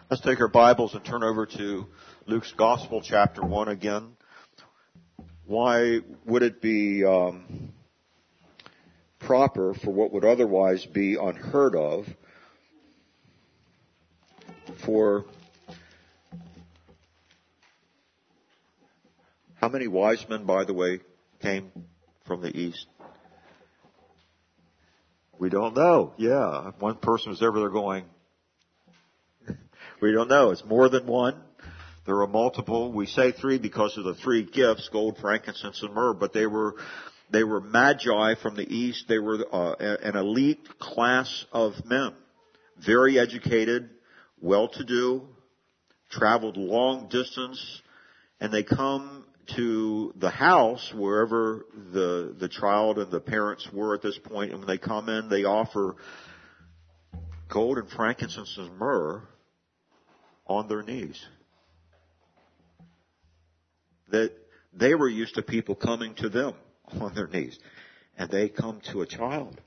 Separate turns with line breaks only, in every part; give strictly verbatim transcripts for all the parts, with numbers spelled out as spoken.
Let's take our Bibles and turn over to Luke's Gospel, chapter one again. Why would it be um, proper for what would otherwise be unheard of for how many wise men, by the way, came from the east? We don't know. Yeah, if one person was over there going, we don't know. It's more than one. There are multiple. We say three because of the three gifts, gold, frankincense, and myrrh, but they were, they were magi from the east. They were uh, an elite class of men. Very educated, well-to-do, traveled long distance, and they come to the house wherever the, the child and the parents were at this point, and when they come in, they offer gold and frankincense and myrrh on their knees. That they were used to people coming to them on their knees, and they come to a child.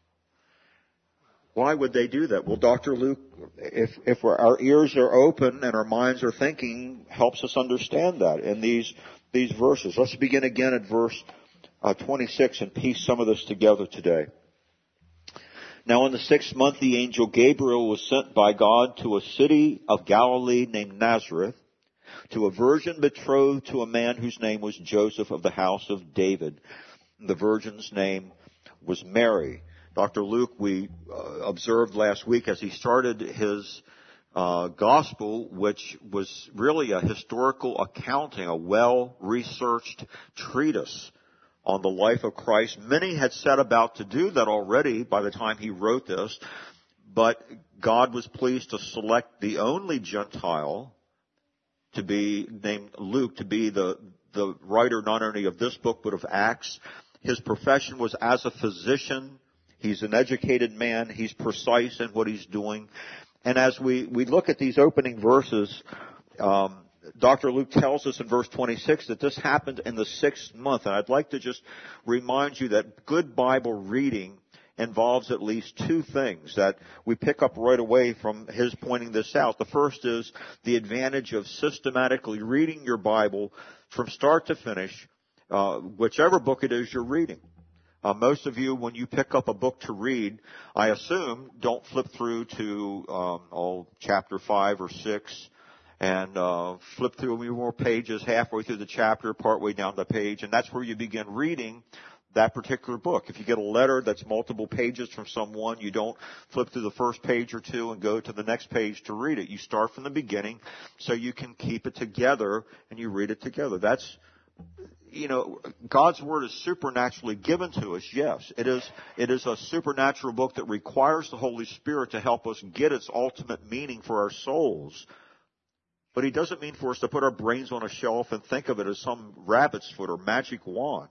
Why would they do that? Well, Doctor Luke, if if we're, our ears are open and our minds are thinking, helps us understand that in these these verses. Let's begin again at verse uh, twenty-six and piece some of this together today. Now in the sixth month, the angel Gabriel was sent by God to a city of Galilee named Nazareth, to a virgin betrothed to a man whose name was Joseph of the house of David. The virgin's name was Mary. Doctor Luke, we uh, observed last week as he started his uh, gospel, which was really a historical accounting, a well-researched treatise on the life of Christ. Many had set about to do that already by the time he wrote this, but God was pleased to select the only Gentile to be named Luke, to be the, the writer not only of this book but of Acts. His profession was as a physician. He's an educated man. He's precise in what he's doing. And as we, we look at these opening verses, um, Doctor Luke tells us in verse twenty-six that this happened in the sixth month. And I'd like to just remind you that good Bible reading involves at least two things that we pick up right away from his pointing this out. The first is the advantage of systematically reading your Bible from start to finish, uh, whichever book it is you're reading. Uh, most of you, when you pick up a book to read, I assume, don't flip through to um, oh, chapter five or six and uh, flip through a few more pages halfway through the chapter, partway down the page, and that's where you begin reading that particular book. If you get a letter that's multiple pages from someone, you don't flip through the first page or two and go to the next page to read it. You start from the beginning so you can keep it together and you read it together. That's, you know, God's Word is supernaturally given to us, yes. It is, it is a supernatural book that requires the Holy Spirit to help us get its ultimate meaning for our souls. But He doesn't mean for us to put our brains on a shelf and think of it as some rabbit's foot or magic wand.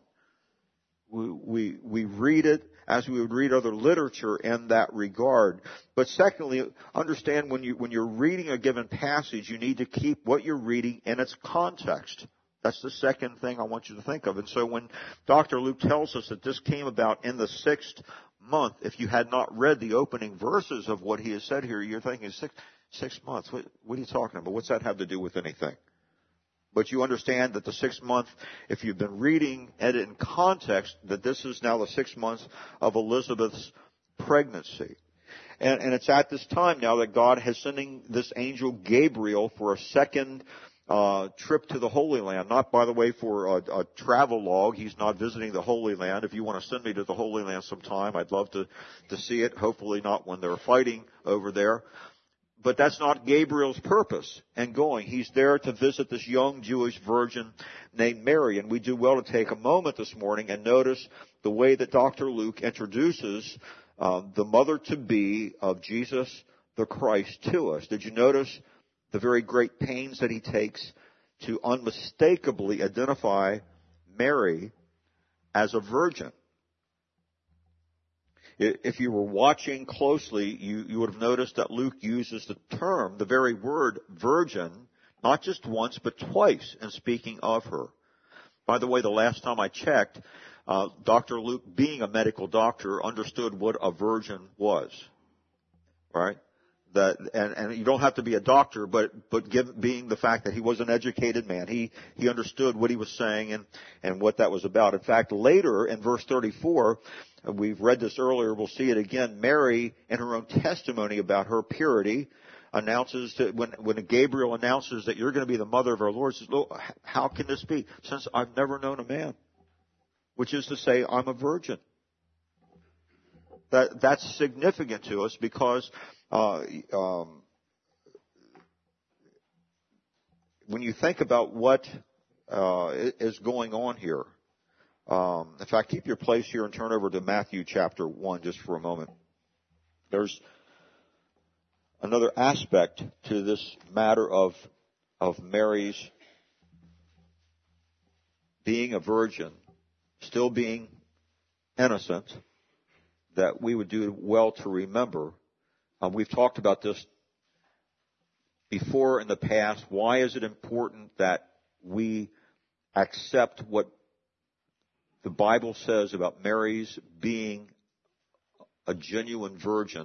We, we, we read it as we would read other literature in that regard. But secondly, understand when you, when you're reading a given passage, you need to keep what you're reading in its context. That's the second thing I want you to think of. And so when Doctor Luke tells us that this came about in the sixth month, if you had not read the opening verses of what he has said here, you're thinking six, six months. What, what are you talking about? What's that have to do with anything? But you understand that the sixth month, if you've been reading it in context, that this is now the sixth month of Elizabeth's pregnancy. And, and it's at this time now that God has sending this angel Gabriel for a second uh trip to the Holy Land. Not, by the way, for a, a travel log. He's not visiting the Holy Land. If you want to send me to the Holy Land sometime, I'd love to, to see it. Hopefully not when they're fighting over there. But that's not Gabriel's purpose in going. He's there to visit this young Jewish virgin named Mary. And we do well to take a moment this morning and notice the way that Doctor Luke introduces uh, the mother-to-be of Jesus the Christ to us. Did you notice the very great pains that he takes to unmistakably identify Mary as a virgin? If you were watching closely, you, you would have noticed that Luke uses the term, the very word virgin, not just once, but twice in speaking of her. By the way, the last time I checked, uh, Doctor Luke, being a medical doctor, understood what a virgin was. Right? That, and, and you don't have to be a doctor, but, but give, being the fact that he was an educated man, he, he understood what he was saying and, and what that was about. In fact, later in verse thirty-four, we've read this earlier, we'll see it again, Mary, in her own testimony about her purity, announces that when, when Gabriel announces that you're going to be the mother of our Lord, says, "Look, how can this be? Since I've never known a man," which is to say, I'm a virgin. That, that's significant to us because Uh, um, when you think about what uh, is going on here, um, in fact, keep your place here and turn over to Matthew chapter one just for a moment. There's another aspect to this matter of of Mary's being a virgin, still being innocent, that we would do well to remember. Um, we've talked about this before in the past. Why is it important that we accept what the Bible says about Mary's being a genuine virgin?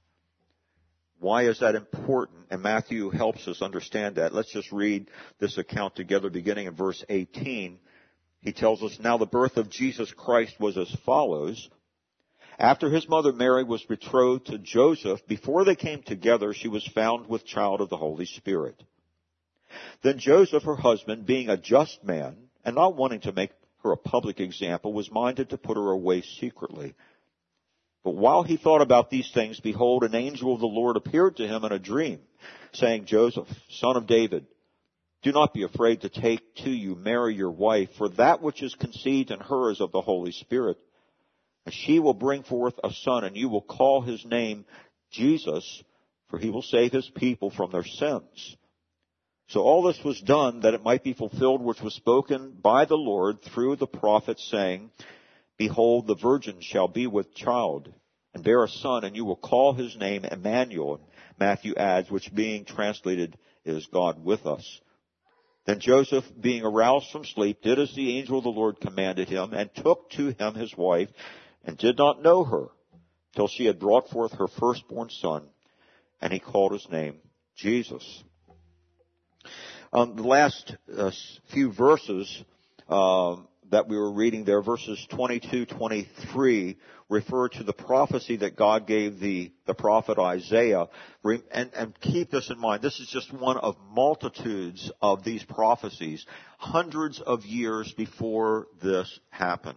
Why is that important? And Matthew helps us understand that. Let's just read this account together beginning in verse eighteen. He tells us, "Now the birth of Jesus Christ was as follows. After his mother Mary was betrothed to Joseph, before they came together, she was found with child of the Holy Spirit. Then Joseph, her husband, being a just man, and not wanting to make her a public example, was minded to put her away secretly. But while he thought about these things, behold, an angel of the Lord appeared to him in a dream, saying, Joseph, son of David, do not be afraid to take to you Mary your wife, for that which is conceived in her is of the Holy Spirit. And she will bring forth a son, and you will call his name Jesus, for he will save his people from their sins. So all this was done that it might be fulfilled which was spoken by the Lord through the prophet, saying, Behold, the virgin shall be with child, and bear a son, and you will call his name Emmanuel. And Matthew adds, which being translated is God with us. Then Joseph, being aroused from sleep, did as the angel of the Lord commanded him, and took to him his wife, and did not know her till she had brought forth her firstborn son, and he called his name Jesus." Um, the last uh, few verses um, that we were reading there, verses twenty-two, twenty-three, refer to the prophecy that God gave the, the prophet Isaiah. And, and keep this in mind, this is just one of multitudes of these prophecies, hundreds of years before this happened.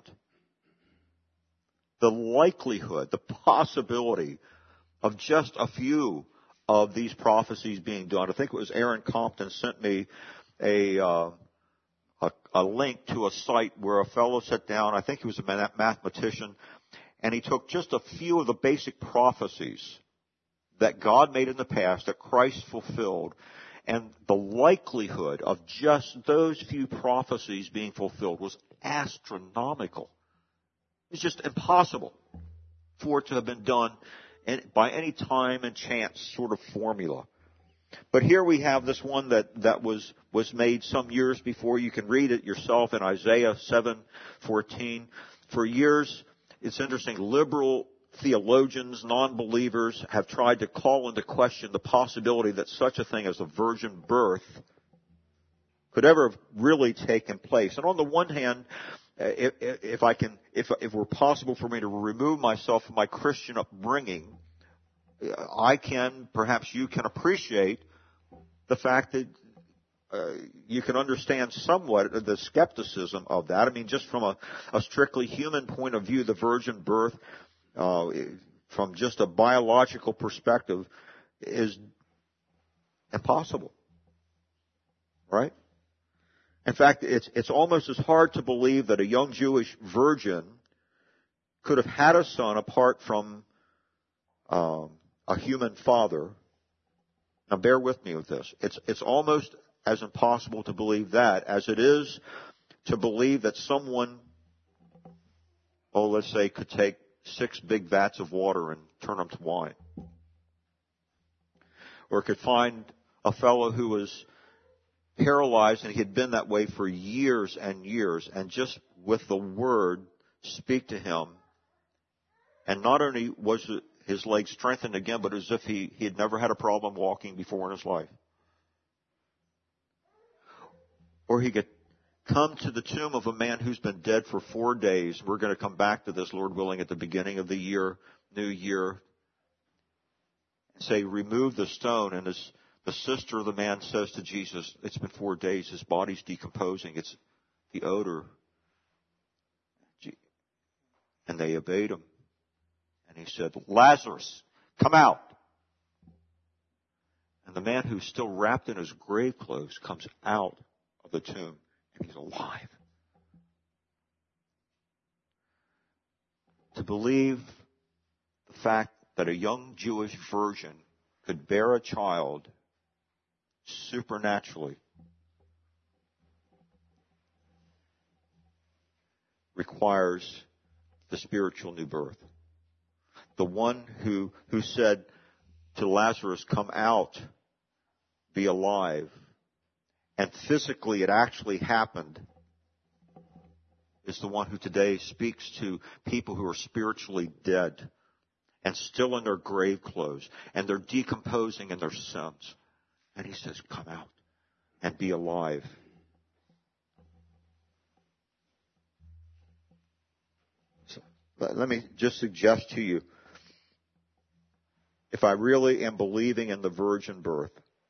The likelihood, the possibility of just a few of these prophecies being done. I think it was Aaron Compton sent me a, uh, a, a link to a site where a fellow sat down, I think he was a mathematician, and he took just a few of the basic prophecies that God made in the past, that Christ fulfilled, and the likelihood of just those few prophecies being fulfilled was astronomical. It's just impossible for it to have been done by any time and chance sort of formula. But here we have this one that, that was, was made some years before. You can read it yourself in Isaiah seven fourteen. For years, it's interesting, liberal theologians, non-believers have tried to call into question the possibility that such a thing as a virgin birth could ever have really taken place. And on the one hand, If, if I can, if, if it were possible for me to remove myself from my Christian upbringing, I can, perhaps you can appreciate the fact that uh, you can understand somewhat the skepticism of that. I mean, just from a, a strictly human point of view, the virgin birth, uh, from just a biological perspective, is impossible, right? In fact, it's, it's almost as hard to believe that a young Jewish virgin could have had a son apart from um, a human father. Now, bear with me with this. It's, it's almost as impossible to believe that as it is to believe that someone, oh, let's say, could take six big vats of water and turn them to wine. Or could find a fellow who was paralyzed, and he had been that way for years and years, and just with the word speak to him. And not only was his legs strengthened again, but as if he, he had never had a problem walking before in his life. Or he could come to the tomb of a man who's been dead for four days. We're going to come back to this, Lord willing, at the beginning of the year, new year. And say, remove the stone. And as the sister of the man says to Jesus, it's been four days. His body's decomposing. It's the odor. And they obeyed him. And he said, Lazarus, come out. And the man who's still wrapped in his grave clothes comes out of the tomb, and he's alive. To believe the fact that a young Jewish virgin could bear a child supernaturally requires the spiritual new birth. The one who, who said to Lazarus, come out, be alive, and physically it actually happened, is the one who today speaks to people who are spiritually dead and still in their grave clothes, and they're decomposing in their sins. And he says, come out and be alive. So, let me just suggest to you, if I really am believing in the virgin birth,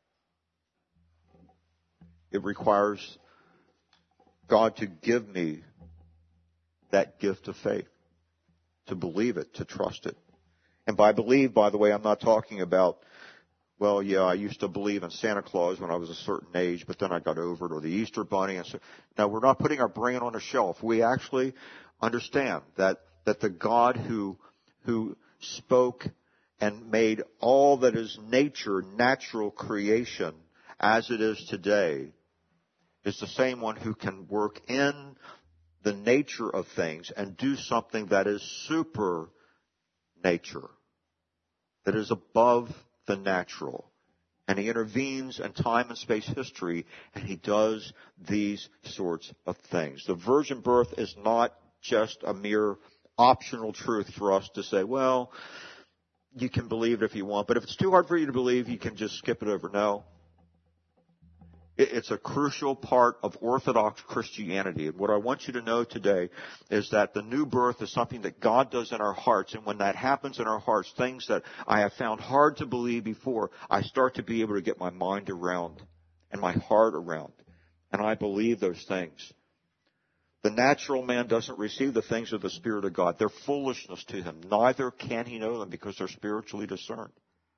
it requires God to give me that gift of faith, to believe it, to trust it. And by believe, by the way, I'm not talking about, well, yeah, I used to believe in Santa Claus when I was a certain age, but then I got over it, or the Easter Bunny. And so, now, we're not putting our brain on a shelf. We actually understand that, that the God who, who spoke and made all that is nature, natural creation, as it is today, is the same one who can work in the nature of things and do something that is super nature, that is above the natural. And he intervenes in time and space history, and he does these sorts of things. The virgin birth is not just a mere optional truth for us to say, well, you can believe it if you want, but if it's too hard for you to believe, you can just skip it over. No. It's a crucial part of Orthodox Christianity. And what I want you to know today is that the new birth is something that God does in our hearts. And when that happens in our hearts, things that I have found hard to believe before, I start to be able to get my mind around and my heart around. And I believe those things. The natural man doesn't receive the things of the Spirit of God. They're foolishness to him. Neither can he know them because they're spiritually discerned.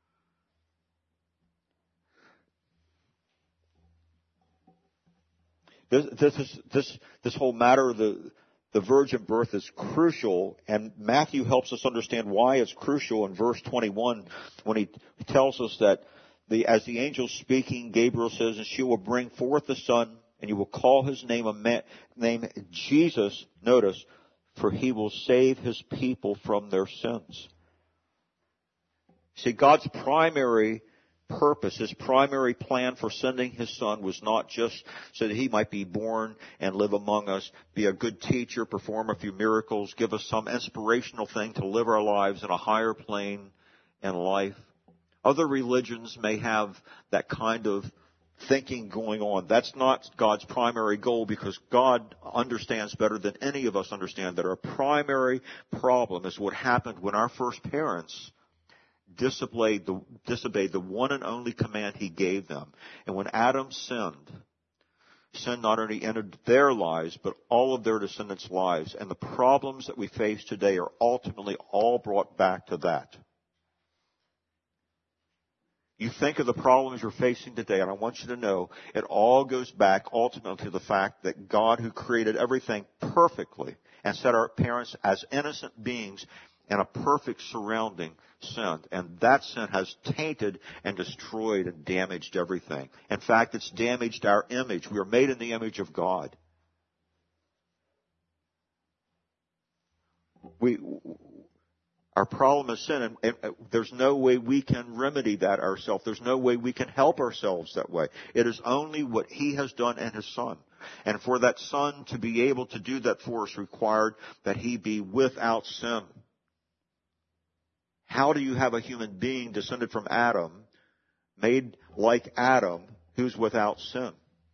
This, this, is, this, this whole matter of the, the virgin birth is crucial, and Matthew helps us understand why it's crucial in verse twenty-one when he tells us that the, as the angel speaking, Gabriel says, and she will bring forth a son, and you will call his name a man, name Jesus, notice, for he will save his people from their sins. See, God's primary purpose, his primary plan for sending his son was not just so that he might be born and live among us, be a good teacher, perform a few miracles, give us some inspirational thing to live our lives in a higher plane in life. Other religions may have that kind of thinking going on. That's not God's primary goal, because God understands better than any of us understand that our primary problem is what happened when our first parents disobeyed the, disobeyed the one and only command he gave them. And when Adam sinned, sin not only entered their lives, but all of their descendants' lives. And the problems that we face today are ultimately all brought back to that. You think of the problems you're facing today, and I want you to know it all goes back ultimately to the fact that God, who created everything perfectly and set our parents as innocent beings in a perfect surrounding, sinned. And that sin has tainted and destroyed and damaged everything. In fact, it's damaged our image. We are made in the image of God. We, our problem is sin, and, and there's no way we can remedy that ourselves. There's no way we can help ourselves that way. It is only what he has done in his Son. And for that Son to be able to do that for us required that he be without sin. How do you have a human being descended from Adam, made like Adam, who's without sin?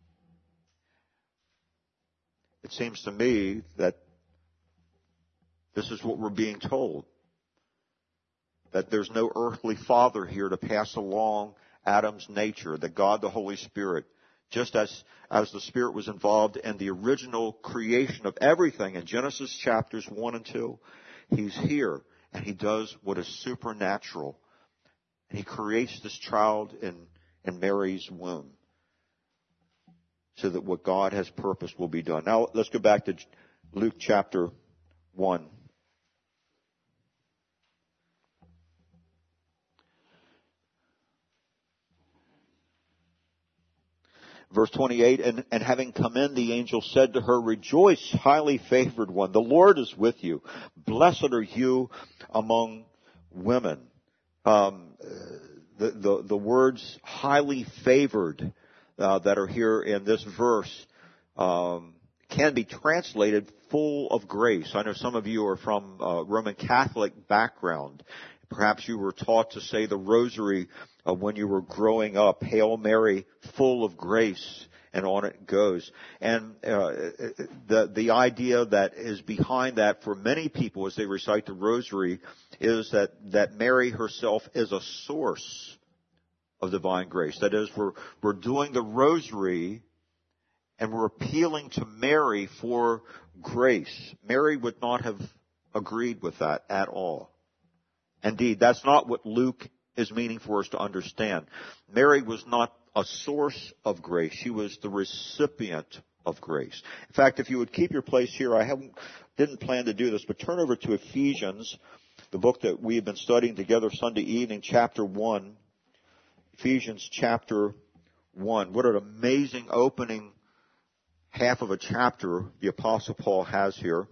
It seems to me that this is what we're being told. That there's no earthly father here to pass along Adam's nature, that God the Holy Spirit, just as, as the Spirit was involved in the original creation of everything in Genesis chapters one and two, He's here and He does what is supernatural. And He creates this child in, in Mary's womb so that what God has purposed will be done. Now let's go back to Luke chapter one. Verse twenty-eight, and, and having come in, the angel said to her, Rejoice, highly favored one, the Lord is with you. Blessed are you among women. Um, the, the, the words highly favored uh, that are here in this verse um, can be translated full of grace. I know some of you are from a Roman Catholic background. Perhaps you were taught to say the rosary uh, when you were growing up, Hail Mary, full of grace, and on it goes. And uh, the the idea that is behind that for many people as they recite the rosary is that, that Mary herself is a source of divine grace. That is, we're, we're doing the rosary and we're appealing to Mary for grace. Mary would not have agreed with that at all. Indeed, that's not what Luke is meaning for us to understand. Mary was not a source of grace. She was the recipient of grace. In fact, if you would keep your place here, I haven't, didn't plan to do this, but turn over to Ephesians, the book that we've been studying together Sunday evening, chapter one. Ephesians chapter one. What an amazing opening half of a chapter the Apostle Paul has here.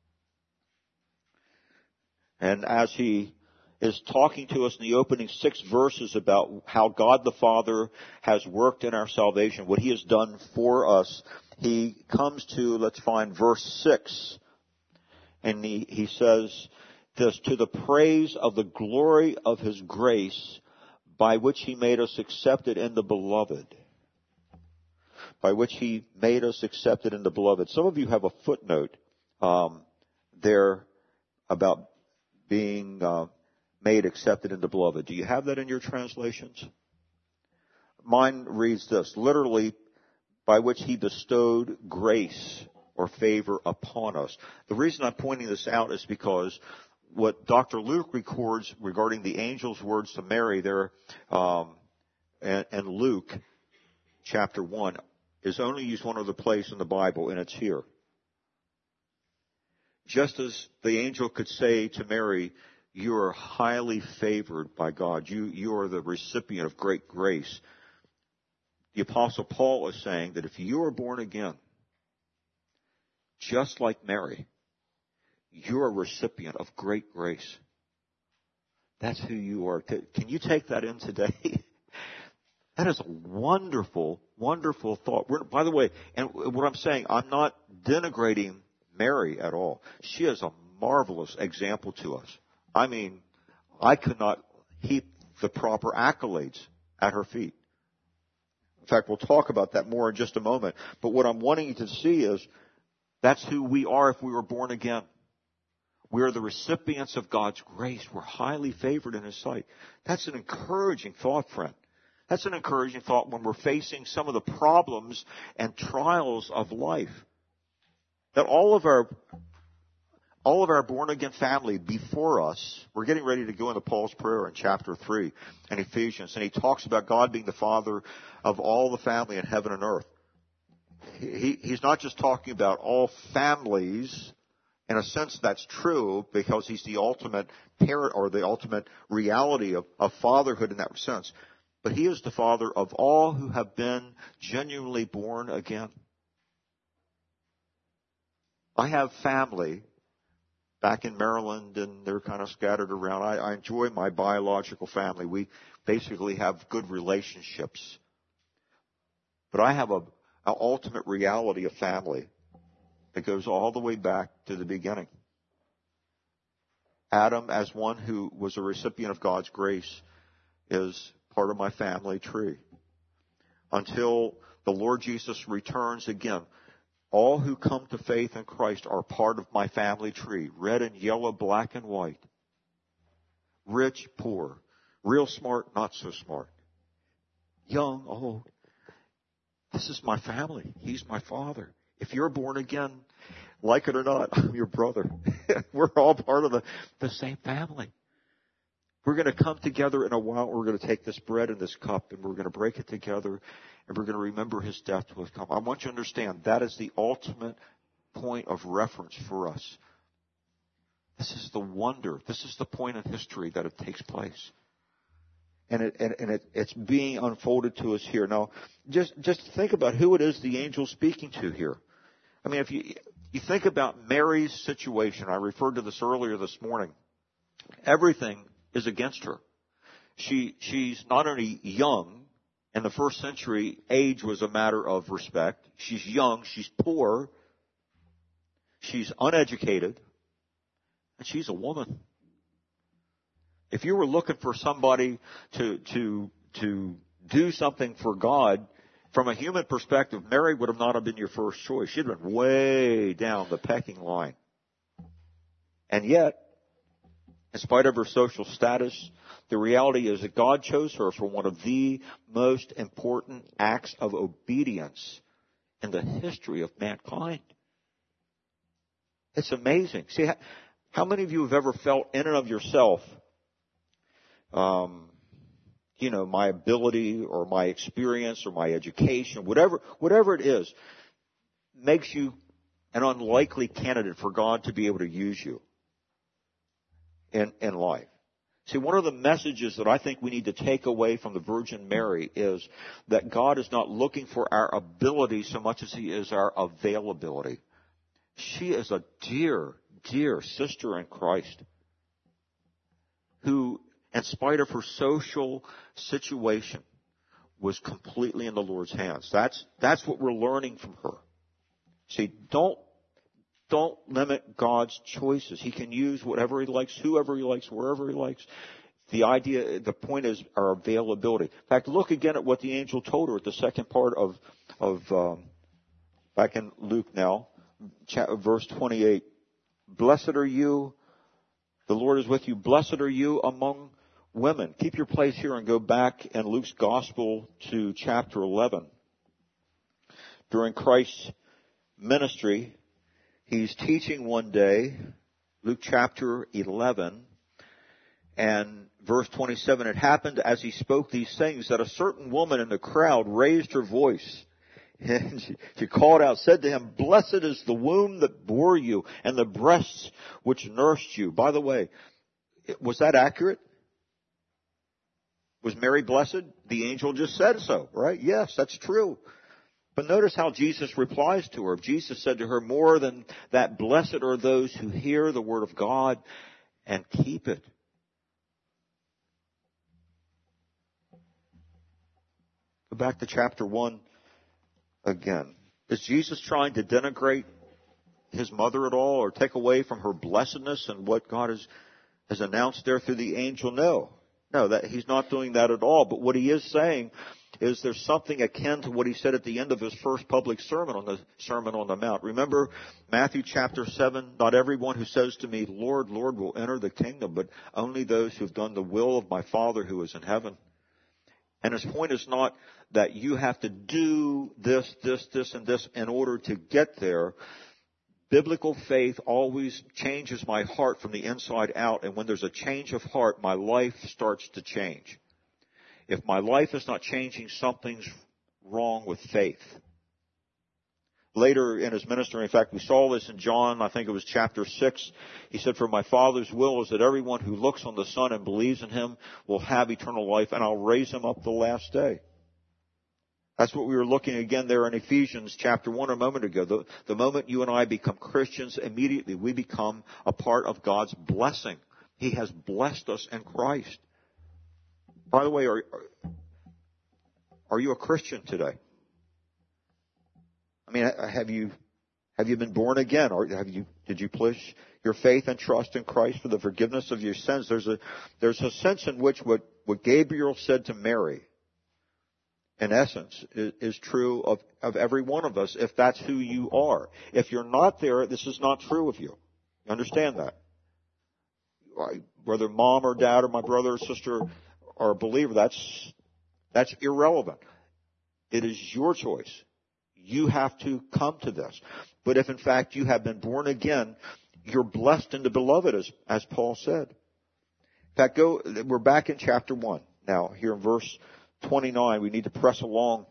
And as he is talking to us in the opening six verses about how God the Father has worked in our salvation, what He has done for us, he comes to, let's find verse six, and he, he says this, to the praise of the glory of His grace, by which He made us accepted in the Beloved. By which He made us accepted in the Beloved. Some of you have a footnote um, there about being uh, made accepted in the Beloved. Do you have that in your translations? Mine reads this, literally, by which He bestowed grace or favor upon us. The reason I'm pointing this out is because what Doctor Luke records regarding the angel's words to Mary there um, and, and Luke chapter one is only used one other place in the Bible, and it's here. Just as the angel could say to Mary, you are highly favored by God. You, you are the recipient of great grace. The Apostle Paul is saying that if you are born again, just like Mary, you're a recipient of great grace. That's who you are. Can you take that in today? That is a wonderful, wonderful thought. We're, by the way, and what I'm saying, I'm not denigrating Mary at all. She is a marvelous example to us. I mean, I could not heap the proper accolades at her feet. In fact, we'll talk about that more in just a moment. But what I'm wanting you to see is that's who we are if we were born again. We are the recipients of God's grace. We're highly favored in His sight. That's an encouraging thought, friend. That's an encouraging thought when we're facing some of the problems and trials of life. That all of our all of our born-again family before us, we're getting ready to go into Paul's prayer in chapter three in Ephesians, and he talks about God being the Father of all the family in heaven and earth. He, he's not just talking about all families. In a sense, that's true because He's the ultimate parent or the ultimate reality of, of fatherhood in that sense. But He is the Father of all who have been genuinely born again. I have family back in Maryland, and they're kind of scattered around. I, I enjoy my biological family. We basically have good relationships. But I have a, an ultimate reality of family that goes all the way back to the beginning. Adam, as one who was a recipient of God's grace, is part of my family tree. Until the Lord Jesus returns again, all who come to faith in Christ are part of my family tree. Red and yellow, black and white. Rich, poor. Real smart, not so smart. Young, old. This is my family. He's my father. If you're born again, like it or not, I'm your brother. We're all part of the, the same family. We're going to come together in a while. We're going to take this bread and this cup, and we're going to break it together, and we're going to remember his death to have come. I want you to understand that is the ultimate point of reference for us. This is the wonder. This is the point in history that it takes place. And, it, and, and it, it's being unfolded to us here. Now, just, just think about who it is the angel's speaking to here. I mean, if you, you think about Mary's situation, I referred to this earlier this morning. Everything is against her. She, she's not only young. In the first century, age was a matter of respect. She's young. She's poor. She's uneducated. And she's a woman. If you were looking for somebody to, to, to do something for God, from a human perspective, Mary would have not have been your first choice. She'd have been way down the pecking line. And yet, in spite of her social status, the reality is that God chose her for one of the most important acts of obedience in the history of mankind. It's amazing. See, how many of you have ever felt in and of yourself, um, you know, my ability or my experience or my education, whatever, whatever it is, makes you an unlikely candidate for God to be able to use you in, in life? See, one of the messages that I think we need to take away from the Virgin Mary is that God is not looking for our ability so much as he is our availability. She is a dear, dear sister in Christ who, in spite of her social situation, was completely in the Lord's hands. That's, that's what we're learning from her. See, don't, don't limit God's choices. He can use whatever he likes, whoever he likes, wherever he likes. The idea, the point is our availability. In fact, look again at what the angel told her at the second part of, of, um, back in Luke now, verse twenty-eight. Blessed are you, the Lord is with you. Blessed are you among women. Keep your place here and go back in Luke's gospel to chapter eleven. During Christ's ministry, he's teaching one day, Luke chapter eleven, and verse twenty-seven, it happened as he spoke these things that a certain woman in the crowd raised her voice. And she, she called out, said to him, blessed is the womb that bore you and the breasts which nursed you. By the way, was that accurate? Was Mary blessed? The angel just said so, right? Yes, that's true. But notice how Jesus replies to her. Jesus said to her, more than that, blessed are those who hear the word of God and keep it. Go back to chapter one again. Is Jesus trying to denigrate his mother at all or take away from her blessedness and what God has, has announced there through the angel? No. No, that he's not doing that at all. But what he is saying is there's something akin to what he said at the end of his first public sermon on the Sermon on the Mount. Remember Matthew chapter seven, not everyone who says to me, Lord, Lord, will enter the kingdom, but only those who have done the will of my Father who is in heaven. And his point is not that you have to do this, this, this, and this in order to get there. Biblical faith always changes my heart from the inside out. And when there's a change of heart, my life starts to change. If my life is not changing, something's wrong with faith. Later in his ministry, in fact, we saw this in John, I think it was chapter six. He said, for my Father's will is that everyone who looks on the Son and believes in him will have eternal life, and I'll raise him up the last day. That's what we were looking again there in Ephesians chapter one a moment ago. The, the moment you and I become Christians, immediately we become a part of God's blessing. He has blessed us in Christ. By the way, are, are you a Christian today? I mean, have you, have you been born again? Or have you, Did you place your faith and trust in Christ for the forgiveness of your sins? There's a, there's a sense in which what, what Gabriel said to Mary, in essence, is, is true of, of every one of us, if that's who you are. If you're not there, this is not true of you. You understand that? Whether mom or dad or my brother or sister are a believer, that's, that's irrelevant. It is your choice. You have to come to this. But if in fact you have been born again, you're blessed in the beloved, as, as Paul said. In fact, go, we're back in chapter one. Now, here in verse twenty-nine, we need to press along.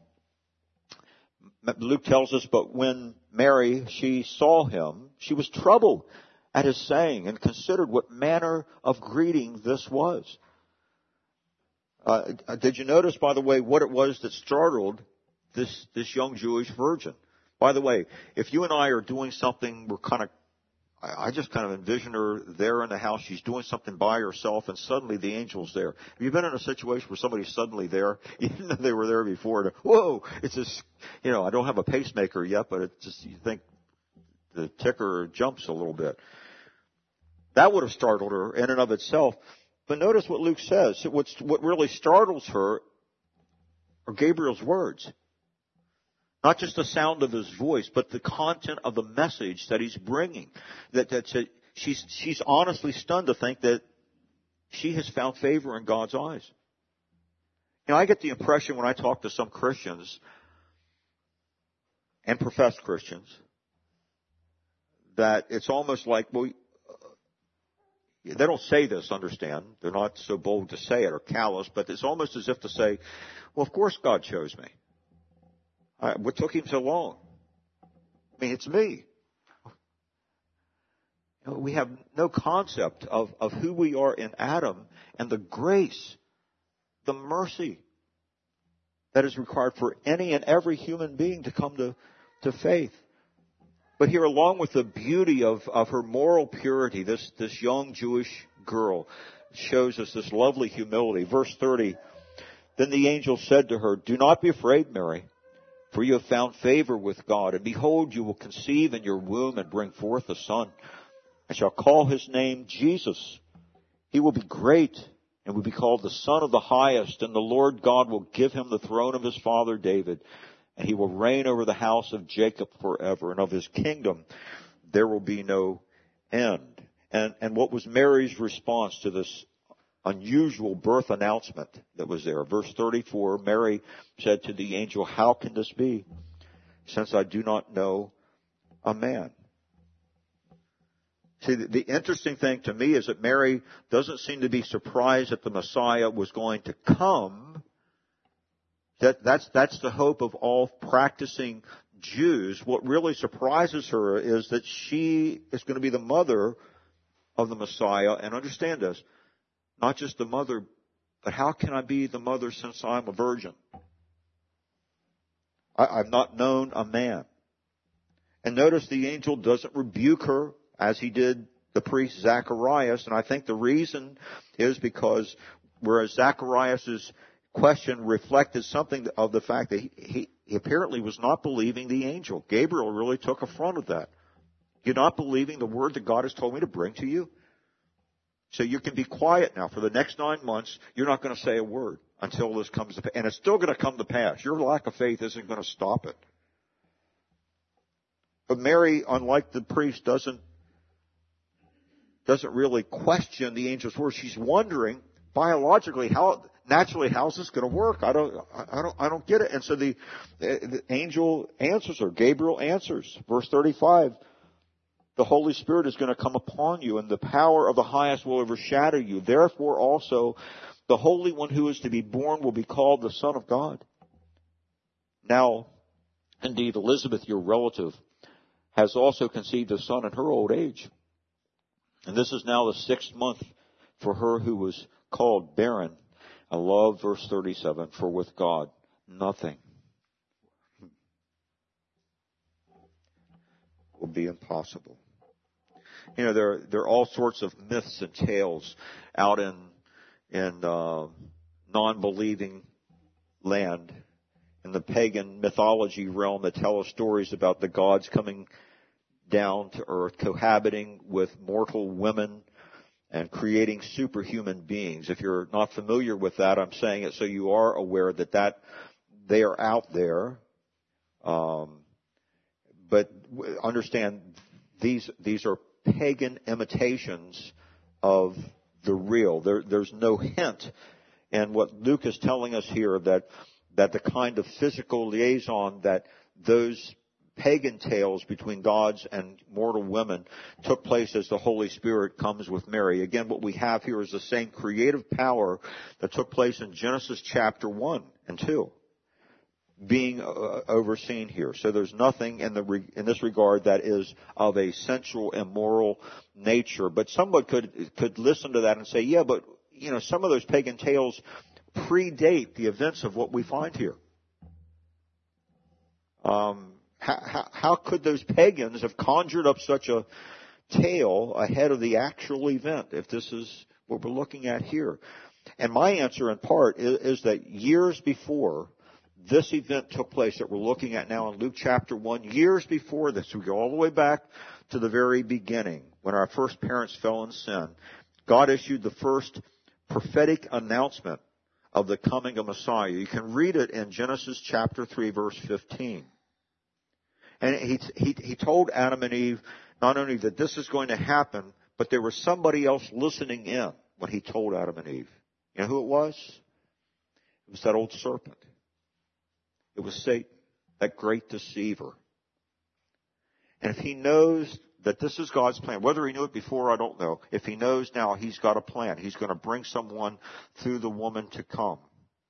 Luke tells us, but when Mary, she saw him, she was troubled at his saying and considered what manner of greeting this was. Uh, did you notice, by the way, what it was that startled this, this young Jewish virgin? By the way, if you and I are doing something, we're kind of, I, I just kind of envision her there in the house. She's doing something by herself, and suddenly the angel's there. Have you been in a situation where somebody's suddenly there? You didn't know they were there before. And, whoa! It's just, you know, I don't have a pacemaker yet, but it's just, you think the ticker jumps a little bit. That would have startled her in and of itself. But notice what Luke says. What's, what really startles her are Gabriel's words. Not just the sound of his voice, but the content of the message that he's bringing. That, that's a, she's, she's honestly stunned to think that she has found favor in God's eyes. You know, I get the impression when I talk to some Christians and professed Christians that it's almost like, well, they don't say this, understand. They're not so bold to say it or callous, but it's almost as if to say, well, of course God chose me. I, what took him so long? I mean, it's me. You know, we have no concept of, of who we are in Adam and the grace, the mercy that is required for any and every human being to come to, to faith. But here, along with the beauty of, of her moral purity, this, this young Jewish girl shows us this lovely humility. Verse thirty, then the angel said to her, do not be afraid, Mary, for you have found favor with God. And behold, you will conceive in your womb and bring forth a son, and shall call his name Jesus. He will be great and will be called the Son of the Highest, and the Lord God will give him the throne of his father David. And he will reign over the house of Jacob forever, and of his kingdom there will be no end. And, and what was Mary's response to this unusual birth announcement that was there? Verse thirty-four, Mary said to the angel, how can this be, since I do not know a man? See, the, the interesting thing to me is that Mary doesn't seem to be surprised that the Messiah was going to come. That, that's, that's the hope of all practicing Jews. What really surprises her is that she is going to be the mother of the Messiah. And understand this, not just the mother, but how can I be the mother since I'm a virgin? I, I've not known a man. And notice the angel doesn't rebuke her as he did the priest Zacharias. And I think the reason is because whereas Zacharias' question reflected something of the fact that he, he, he apparently was not believing the angel. Gabriel really took affront of that. You're not believing the word that God has told me to bring to you? So you can be quiet now. For the next nine months, you're not going to say a word until this comes to pass. And it's still going to come to pass. Your lack of faith isn't going to stop it. But Mary, unlike the priest, doesn't, doesn't really question the angel's word. She's wondering biologically how, naturally, how's this going to work? I don't, I don't, I don't get it. And so the, the angel answers her. Gabriel answers. Verse thirty-five, the Holy Spirit is going to come upon you, and the power of the highest will overshadow you. Therefore also, the Holy One who is to be born will be called the Son of God. Now, indeed, Elizabeth, your relative, has also conceived a son in her old age. And this is now the sixth month for her who was called barren. I love verse thirty-seven, for with God, nothing will be impossible. You know, there, there are all sorts of myths and tales out in, in, uh, non-believing land, in the pagan mythology realm, that tell us stories about the gods coming down to earth, cohabiting with mortal women and creating superhuman beings. If you're not familiar with that, I'm saying it so you are aware that that they are out there. Um, but understand these these are pagan imitations of the real. There, there's no hint in what Luke is telling us here that that the kind of physical liaison that those pagan tales between gods and mortal women took place as the Holy Spirit comes with Mary. Again, what we have here is the same creative power that took place in Genesis chapter one and two being uh, overseen here. So there's nothing in the in this regard that is of a sensual, immoral nature. But someone could could listen to that and say, yeah, but you know, some of those pagan tales predate the events of what we find here. Um, how, how, how could those pagans have conjured up such a tale ahead of the actual event if this is what we're looking at here? And my answer in part is, is that years before this event took place that we're looking at now in Luke chapter one, years before this, we go all the way back to the very beginning when our first parents fell in sin, God issued the first prophetic announcement of the coming of Messiah. You can read it in Genesis chapter three, verse fifteen. And he, he, he told Adam and Eve not only that this is going to happen, but there was somebody else listening in when he told Adam and Eve. You know who it was? It was that old serpent. It was Satan, that great deceiver. And if he knows that this is God's plan, whether he knew it before, I don't know. If he knows now, he's got a plan. He's going to bring someone through the woman to come.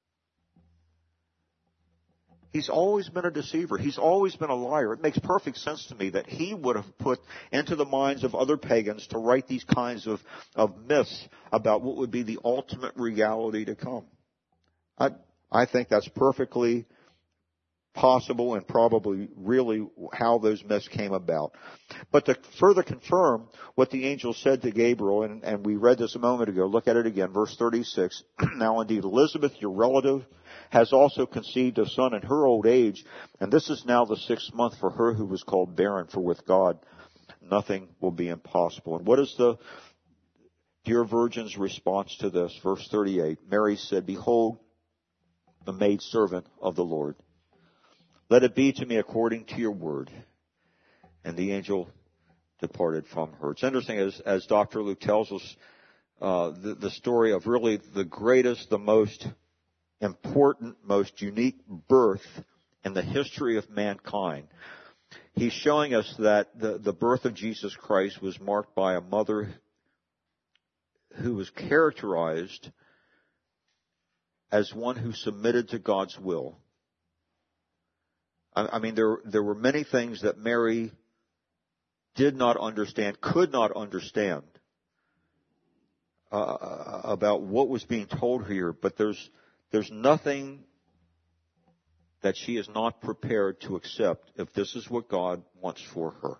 He's always been a deceiver. He's always been a liar. It makes perfect sense to me that he would have put into the minds of other pagans to write these kinds of, of myths about what would be the ultimate reality to come. I, I think that's perfectly possible and probably really how those myths came about. But to further confirm what the angel said to Gabriel, and, and we read this a moment ago, look at it again, verse thirty-six. Now indeed, Elizabeth, your relative, has also conceived a son in her old age, and this is now the sixth month for her who was called barren, for with God nothing will be impossible. And what is the dear virgin's response to this? Verse thirty-eight, Mary said, behold, the maidservant of the Lord. Let it be to me according to your word. And the angel departed from her. It's interesting, as, as Doctor Luke tells us, uh, the, the story of really the greatest, the most important, most unique birth in the history of mankind. He's showing us that the, the birth of Jesus Christ was marked by a mother who was characterized as one who submitted to God's will. I mean, there there were many things that Mary did not understand, could not understand uh, about what was being told here. But there's there's nothing that she is not prepared to accept if this is what God wants for her.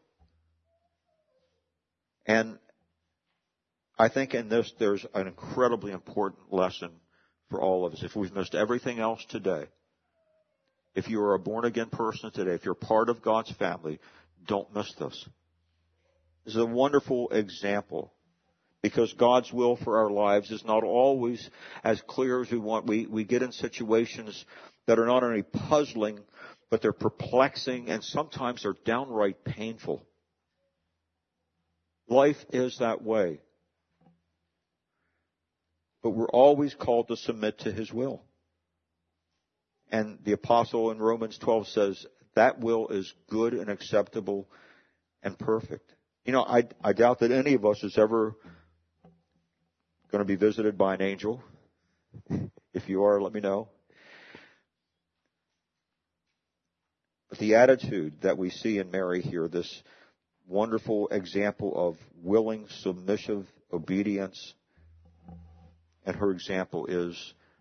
And I think in this there's an incredibly important lesson for all of us. If we've missed everything else today, if you are a born-again person today, if you're part of God's family, don't miss this. This is a wonderful example because God's will for our lives is not always as clear as we want. We, we get in situations that are not only puzzling, but they're perplexing, and sometimes they're downright painful. Life is that way. But we're always called to submit to His will. And the apostle in Romans twelve says that will is good and acceptable and perfect. You know, I, I doubt that any of us is ever going to be visited by an angel. If you are, let me know. But the attitude that we see in Mary here, this wonderful example of willing, submissive obedience, and her example is,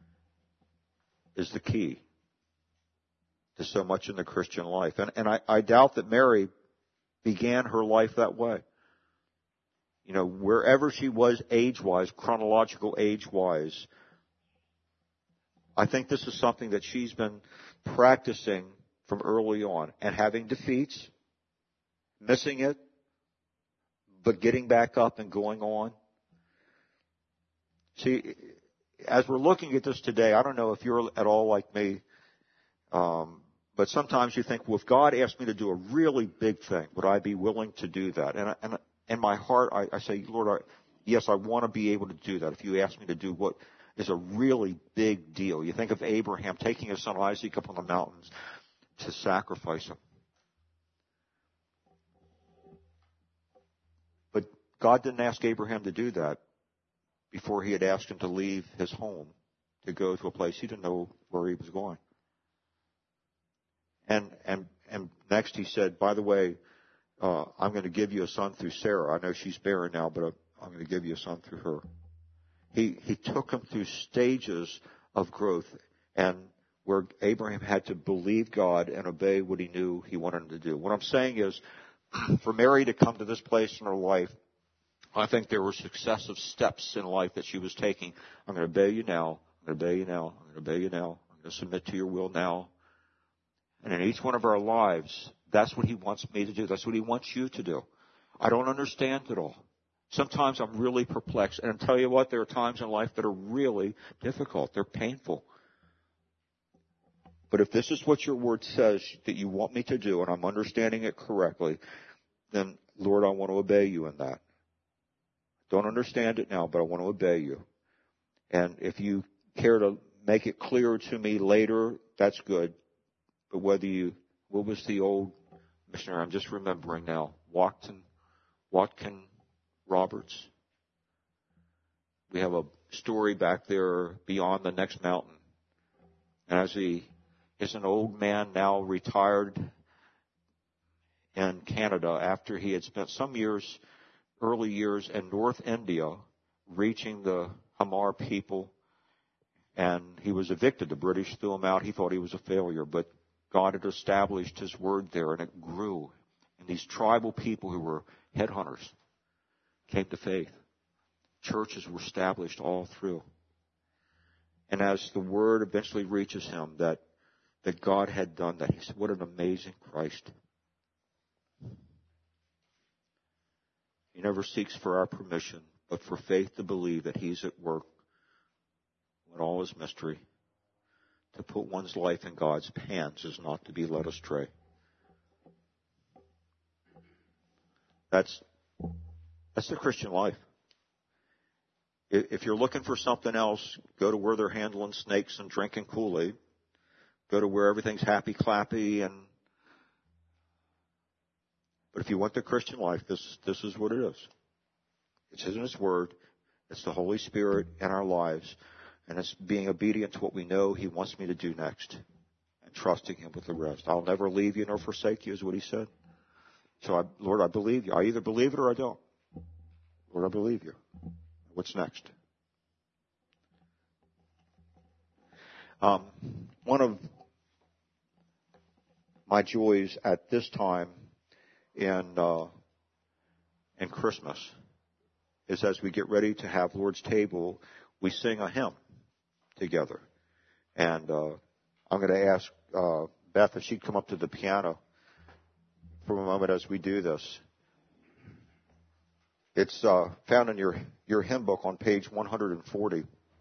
is the key to so much in the Christian life. And, and I, I doubt that Mary began her life that way. You know, wherever she was age-wise, chronological age-wise, I think this is something that she's been practicing from early on and having defeats, missing it, but getting back up and going on. See, as we're looking at this today, I don't know if you're at all like me, um, but sometimes you think, well, if God asked me to do a really big thing, would I be willing to do that? And, and in my heart, I, I say, Lord, I, yes, I want to be able to do that. If you ask me to do what is a really big deal. You think of Abraham taking his son Isaac up on the mountains to sacrifice him. But God didn't ask Abraham to do that before he had asked him to leave his home to go to a place he didn't know where he was going. And and and next he said, by the way, uh, I'm going to give you a son through Sarah. I know she's barren now, but I'm going to give you a son through her. He he took him through stages of growth, and where Abraham had to believe God and obey what he knew he wanted him to do. What I'm saying is, for Mary to come to this place in her life, I think there were successive steps in life that she was taking. I'm going to obey you now. I'm going to obey you now. I'm going to obey you now. I'm going to submit to your will now. And in each one of our lives, that's what he wants me to do. That's what he wants you to do. I don't understand it all. Sometimes I'm really perplexed. And I'll tell you what, there are times in life that are really difficult. They're painful. But if this is what your word says that you want me to do, and I'm understanding it correctly, then, Lord, I want to obey you in that. Don't understand it now, but I want to obey you. And if you care to make it clearer to me later, that's good. But whether you, what was the old missionary? I'm just remembering now. Watkin, Watkin Roberts. We have a story back there beyond the next mountain. And as he is an old man now retired in Canada after he had spent some years, early years in North India, reaching the Hamar people. And he was evicted. The British threw him out. He thought he was a failure, but God had established his word there, and it grew. And these tribal people who were headhunters came to faith. Churches were established all through. And as the word eventually reaches him that, that God had done that, he said, what an amazing Christ. He never seeks for our permission, but for faith to believe that he's at work when all is mystery. To put one's life in God's hands is not to be led astray. That's, that's the Christian life. If you're looking for something else, go to where they're handling snakes and drinking Kool-Aid. Go to where everything's happy, clappy, and but if you want the Christian life, this this is what it is. It's in His Word. It's the Holy Spirit in our lives. And it's being obedient to what we know He wants me to do next. And trusting Him with the rest. I'll never leave you nor forsake you is what He said. So, I, Lord, I believe you. I either believe it or I don't. Lord, I believe you. What's next? Um, one of my joys at this time in uh, in Christmas is as we get ready to have Lord's table, we sing a hymn together. And uh, I'm going to ask uh, Beth if she'd come up to the piano for a moment as we do this. It's uh, found in your, your hymn book on page one hundred forty.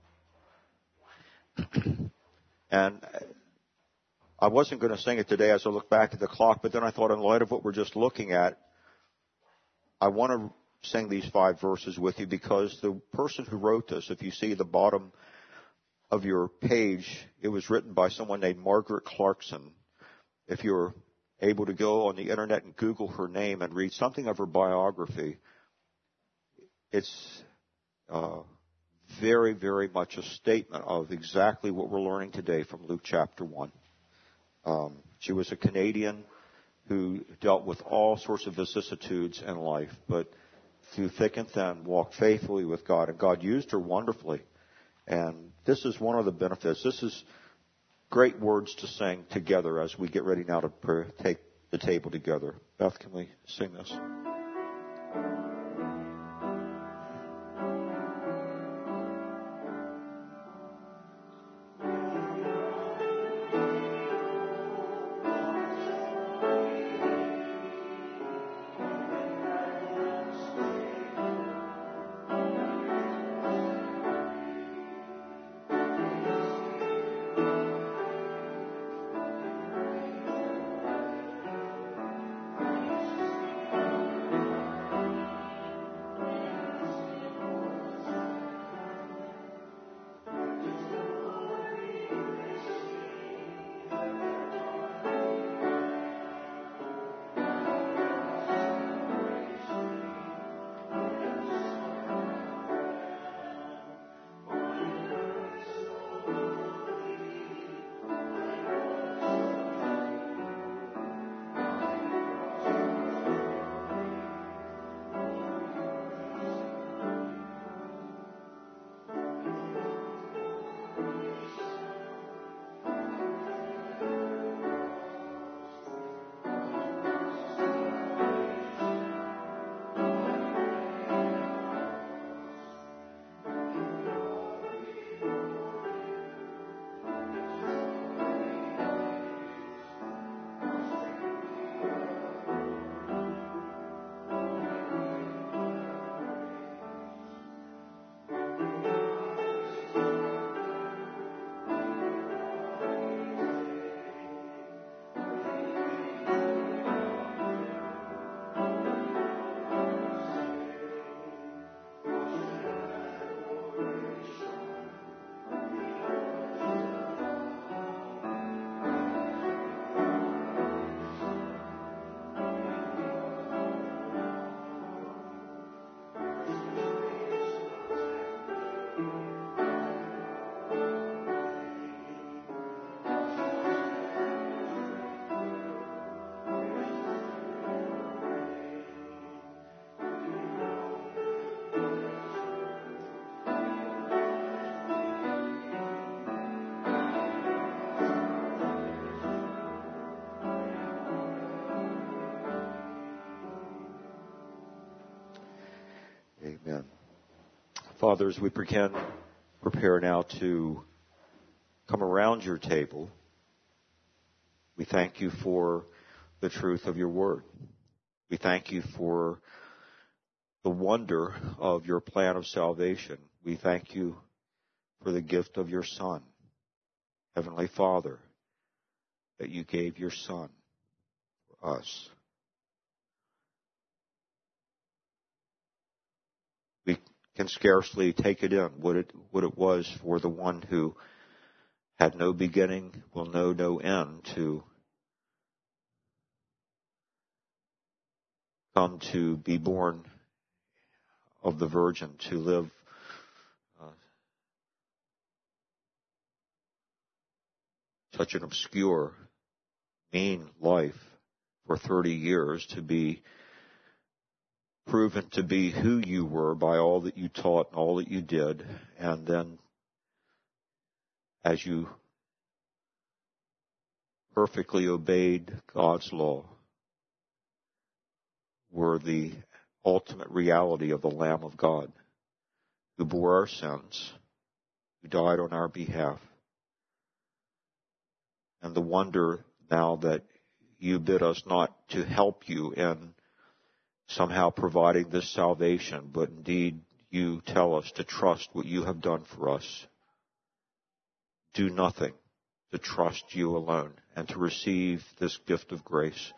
And I wasn't going to sing it today as I look back at the clock, but then I thought in light of what we're just looking at, I want to sing these five verses with you because the person who wrote this, if you see the bottom of your page, it was written by someone named Margaret Clarkson. If you're able to go on the internet and Google her name and read something of her biography, it's uh, very, very much a statement of exactly what we're learning today from Luke chapter one. Um, she was a Canadian who dealt with all sorts of vicissitudes in life, but through thick and thin walked faithfully with God, and God used her wonderfully. And this is one of the benefits. This is great words to sing together as we get ready now to take the table together. Beth, can we sing this? Amen. Father, as we begin, prepare now to come around your table, we thank you for the truth of your word. We thank you for the wonder of your plan of salvation. We thank you for the gift of your Son, Heavenly Father, that you gave your Son for us. We can scarcely take it in what it, what it was for the one who had no beginning, will know no end, to come to be born of the Virgin, to live uh, such an obscure, mean life for thirty years, to be proven to be who you were by all that you taught and all that you did, and then as you perfectly obeyed God's law, were the ultimate reality of the Lamb of God, who bore our sins, who died on our behalf. And the wonder now that you bid us not to help you in somehow providing this salvation, but indeed you tell us to trust what you have done for us. Do nothing, to trust you alone and to receive this gift of grace.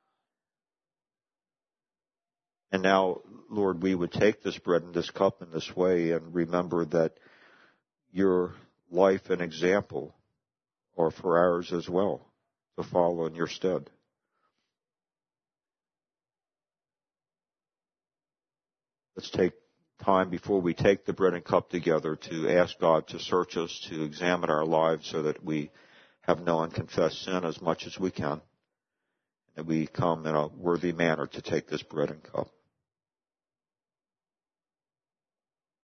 And now, Lord, we would take this bread and this cup in this way and remember that your life and example are for ours as well, to follow in your stead. Let's take time before we take the bread and cup together to ask God to search us, to examine our lives so that we have no unconfessed sin as much as we can, and that we come in a worthy manner to take this bread and cup.